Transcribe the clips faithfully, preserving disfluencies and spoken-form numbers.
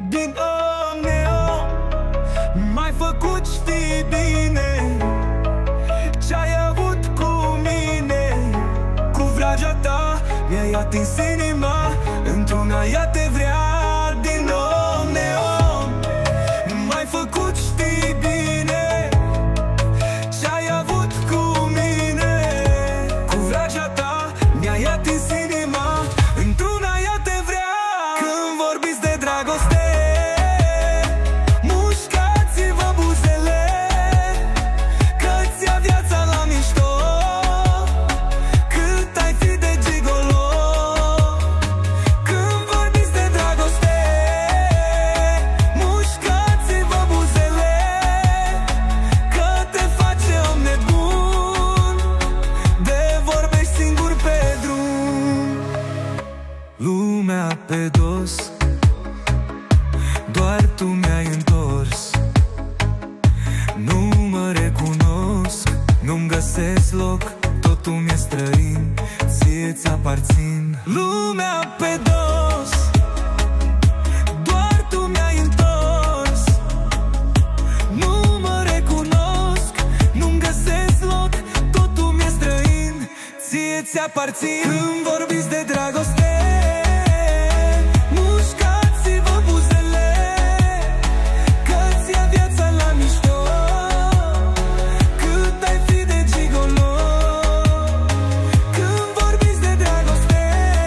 Din om neom m-ai făcut, știi bine ce-ai avut cu mine. Cu vragea ta mi-ai atins inima, într-una ea te vrea. Din om neom m-ai făcut, știi bine ce-ai avut cu mine. Cu vragea ta mi-ai atins inima, într-una ea te vrea. Când vorbiți de dragoste, mușcați-vă buzele, că-ți ia viața la mișto, cât ai fi de gigolo. Când vorbiți de dragoste, mușcați-vă buzele, că te face om nebun, de vorbești singur pe drum. Lumea pe dos, doar tu mi-ai întors. Nu mă recunosc, nu-mi găsesc loc, totul mi-e străin, ție-ți aparțin. Lumea pe dos, doar tu mi-ai întors. Nu mă recunosc, nu-mi găsesc loc, totul mi-e străin, ție-ți aparțin. Când vorbiți de dragoste, mușcați-vă buzele, că-ți ia viața la mișto, cât ai fi de gigolo. Când vorbiți de dragoste,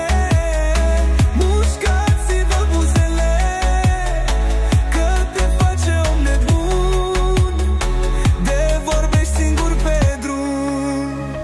mușcați-vă buzele, că te face om nebun, de vorbești singur pe drum.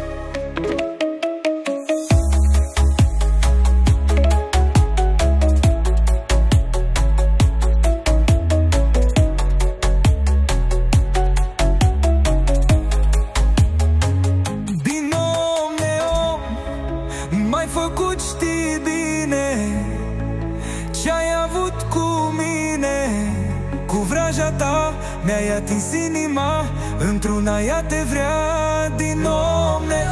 Din om neom m-ai făcut, știi bine ce-ai avut cu mine. Cu vraja ta mi-ai atins inima, într-una ea te vrea. Din om neom